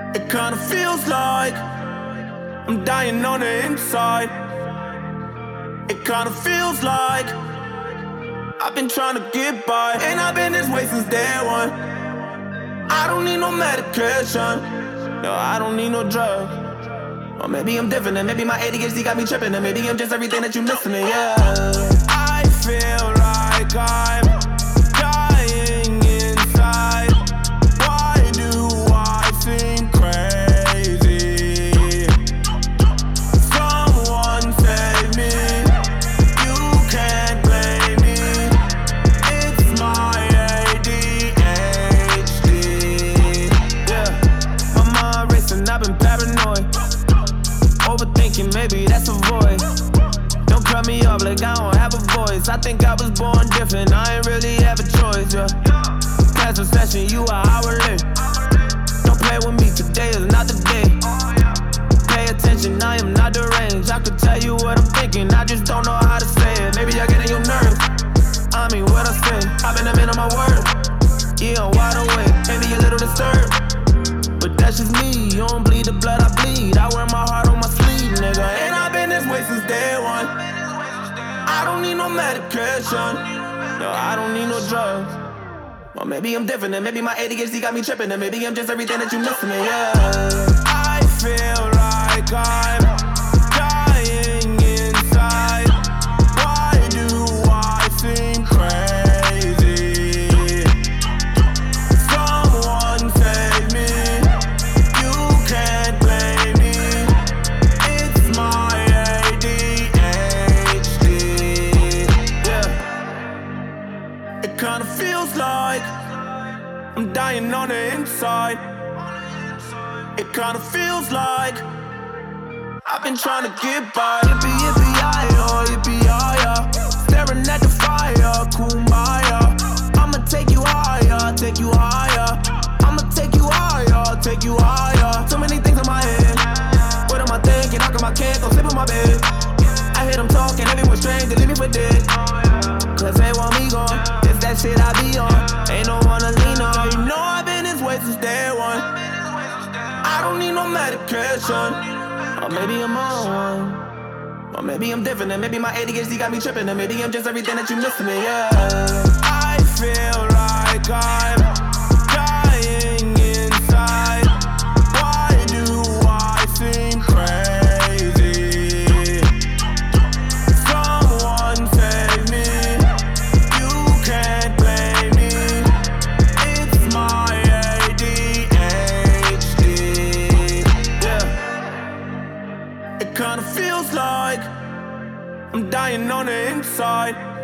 It kinda feels like I'm dying on the inside. It kinda feels like I've been trying to get by, and I've been this way since day one. I don't need no medication, no, I don't need no drugs. Or maybe I'm different, and maybe my ADHD got me tripping, and maybe I'm just everything that you missing, yeah. I feel like I'm dying inside. Why do I think crazy? Someone save me. You can't blame me. It's my ADHD. Yeah, my mind racing, I've been paranoid. Overthinking, maybe that's a voice. Don't cut me off like I don't have a voice. I think I was born different, I ain't really have a choice, yeah. Cancel session, you are hourly. Don't play with me, today is not the day. Pay attention, I am not deranged. I could tell you what I'm thinking, I just don't know how to say it. Maybe I get in your nerves, I mean what I say. I've been a man on my word, yeah, I'm wide awake. Maybe a little disturbed, but that's just me. You don't bleed the blood I bleed. I wear my heart on my sleeve, nigga. And I've been this way since day one. I don't need no medication, no, I don't need no drugs. Or maybe I'm different, and maybe my ADHD got me tripping, and maybe I'm just everything that you missing, yeah. I feel like I'm dying inside. Why do I think crazy? Someone save me. You can't blame me. It's my ADHD. Yeah. It kinda feels like I'm dying on the inside. It kinda feels like I've been trying to get by. Yippee, yippee-yi-yo, yippee-yi-yo. Staring at the fire, kumbaya. I'ma take you higher, take you higher. I'ma take you higher, take you higher. Too many things in my head. What am I thinking? How come I can't go sleep in my bed? I hear them talking, everyone's strange, they leave me for dead. Cause they want me gone, it's that shit I be on. Ain't no one to lean on. You know I've been this way since day one. I don't need no medication, or maybe I'm on one. Or maybe I'm different, and maybe my ADHD got me tripping, and maybe I'm just everything that you missing, yeah. I feel like I'm dying inside. Why do I think crazy? Someone save me. You can't blame me. It's my ADHD. Yeah. It kinda feels like I'm dying on the inside.